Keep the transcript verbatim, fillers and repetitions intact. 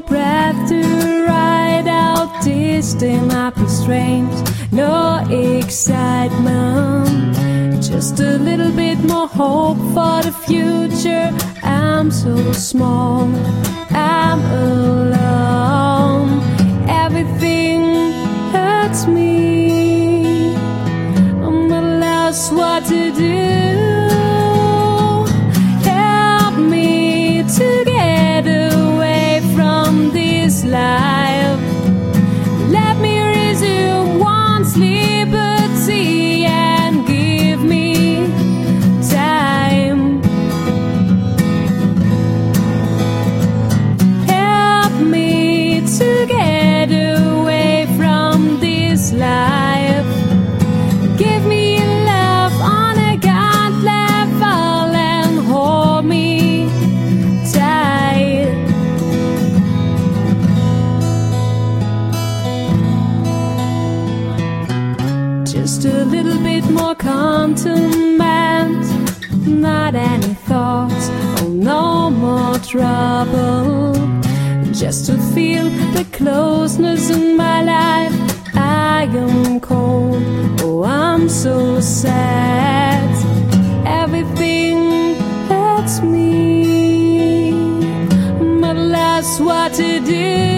breath to ride out this day might be strange. No excitement, just a little bit more hope for the future. I'm so small, I'm alone. Everything hurts me, I'm at lost what to do. Help me to get away from this life. Let me resume one's liberty and give me time. Help me to get away from this life. Give me love on a God level and hold me tight. Just a little bit more contentment, not any thoughts, oh no more trouble. Just to feel the closeness in my life. I am cold, oh I'm so sad. Everything hurts me, I'm at lost what to do.